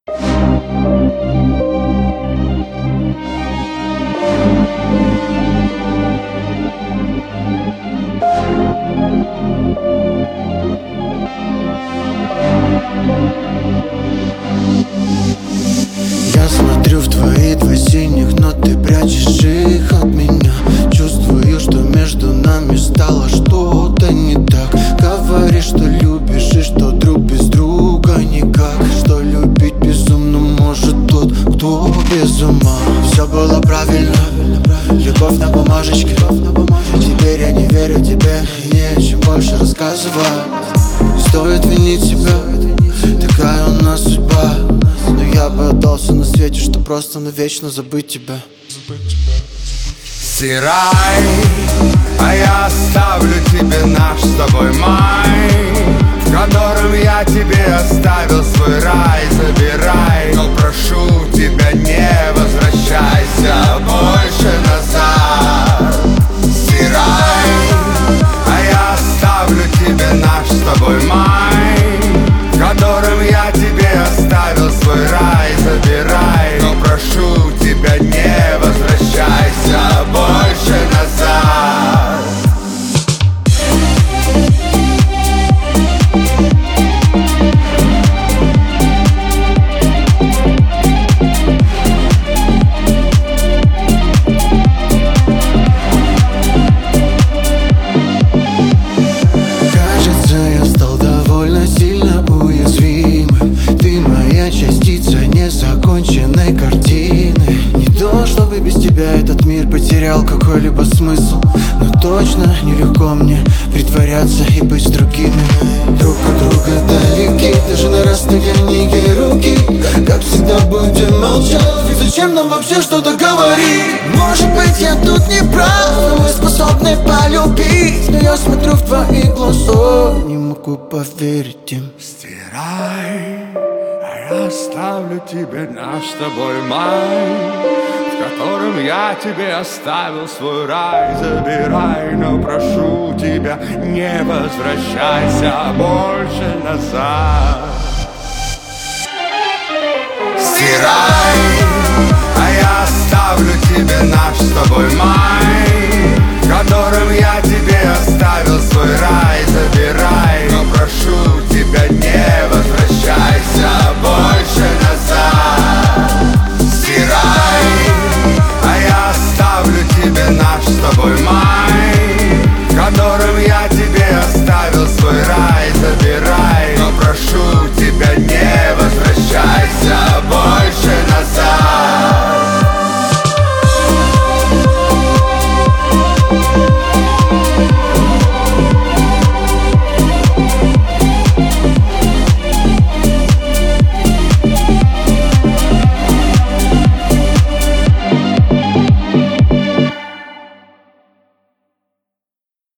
Я смотрю в твои два синих, но ты прячешь их от меня. Чувствую, что между нами стало что-то не так. Говоришь, что любишь и что друг без друга никак. Что любить безумно может тот, кто без ума. Все было правильно, любовь на бумажечке. Теперь я не верю тебе, нечем больше рассказывать. Стоит винить себя, такая у нас судьба. Но я бы отдался на свете, что просто навечно забыть тебя. Стирай, а я оставлю тебе наш с тобой май, в котором я тебе оставил свой рай. Забирай, но прошу тебя, не возвращайся больше назад. Стирай, а я оставлю тебе наш с тобой май, в котором я тебе оставил свой рай. Забирай, но прошу тебя, не возвращайся больше назад. Кажется, я стал довольно сильно уязвимым. Ты моя частица незаконченной картины. Не то, чтобы без тебя этот мир потерял какой-либо смысл, но точно нелегко мне притворяться и быть с другими. Друг от друга далеки, даже на расстоянии руки. Как всегда будем молчать, ведь зачем нам вообще что-то говорить? Может быть, я тут не прав, но мы способны полюбить. Но я смотрю в твои глаза, не могу поверить им. Стирай, а я оставлю тебе наш с тобой май, в котором я тебе оставил свой рай. Забирай, но прошу тебя, не возвращайся больше назад. Стирай, а я оставлю тебе наш с тобой май,